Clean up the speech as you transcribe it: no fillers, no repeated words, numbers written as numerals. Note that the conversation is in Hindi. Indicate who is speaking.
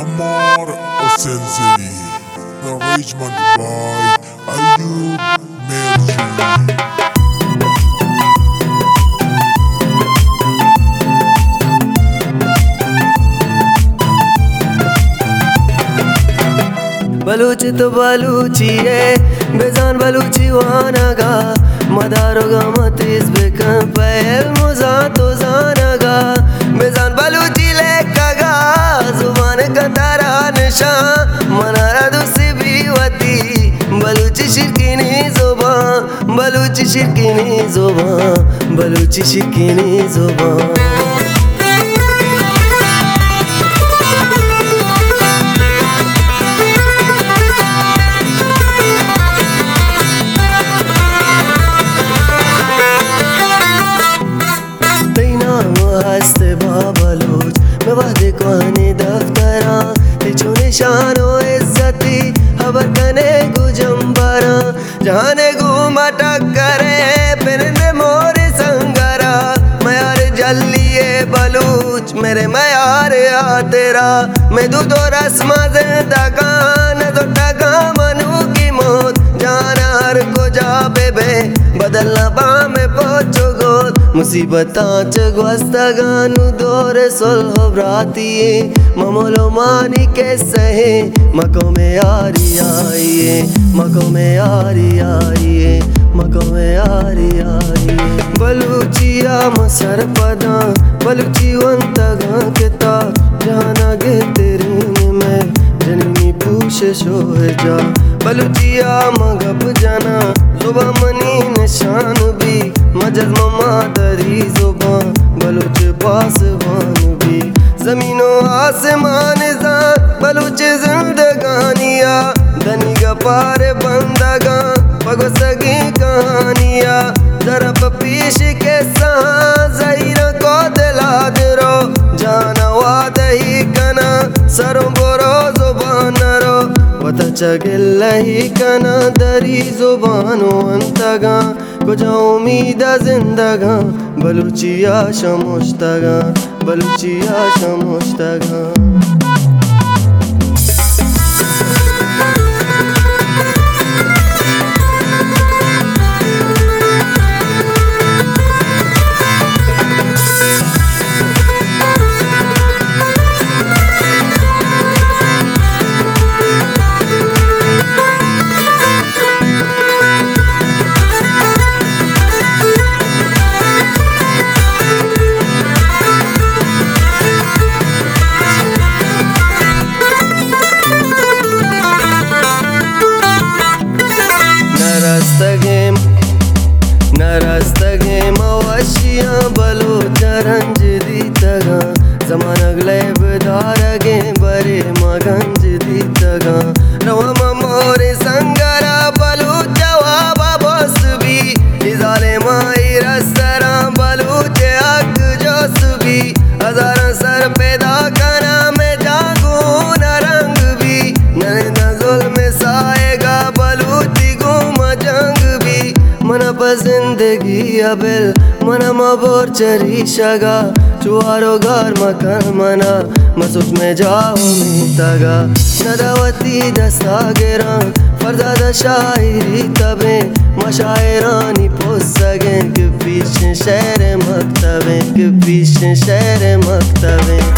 Speaker 1: Amar Osenzeri, arrangement by Ayub Merji.
Speaker 2: Baloch तो बलूची है बेजान बलूची वानगा मदारोगा मतीस बेकन पहल मुजा तो जानगा बेजान बलूची लेकगा जुबान का तारा निशा मनारा दूसरी बीवती बलूची शिरकीनी जुबान बलूची शिरकीनी जुबान बलूची शिरकीनी जुबान हस्ते बाबलोच मैं वादे कोने दफ्तरा तेजो निशानो इज्जती खबर कने गुजंबरा जाने घूमा टक्करे पिरने मोरे संगरा मैं यार जल्लिए बलूच मेरे मैं यार आ तेरा मैं दूध और रस्मा जिंदगान तो टका मनू की मौत जाना हर को जा बेबे बदलना बा में पहुंचो गोद मुसीबतां चगवस्तगानु दौरे सोल्हो ब्रातिये ममोलो मानी के सहे मको में यारी आइए मको में यारी आइए मको में यारी आइए बलूचिया मसर पदा बलूची वंतगा किता जाना गे तेरी में जननी पूछ शोह जा बलूचिया मगब जाना जुबा मनी निशान भी मजद ममादरी जुबान बलूच पासवान भी जमीनों आसमान जान बलूच जिंदगानिया धनी गपार बंदगा पगो सगी कहानिया दरब पीश के ज़हीरा को दिला दरो जाना वादही कना सरों बोरो जुबान रो वता चगिल्लही कना दरी जुबानो अंतगा कुछ उम्मीद जिंदगा बलूचिया शमुश्तगा बलूचिया शमुश्तगा नरस्तगे मवशिया बलूच रंज दीतगा जमानगले बदारगे बरे मगंज दीतगा रवा मोरे संगरा बलूच वाबा बस भी इजाले माई रस्तरा बलूच अग जोस भी हजारा सर पैदा करा में जागू न रंग भी नैना जुल्म साएगा बलूची गुम जंग भी मन जिंदगी अबिल मन मबोर चरी शगा चुआरो घर मकान मना मसुच में जाओ मीतगा नदावती दस्ता गिरा फरजादा शायरी तबे मशायरानी पोस सगे कि पीछे शहर मकतबे कि पीछे शहर मकतबे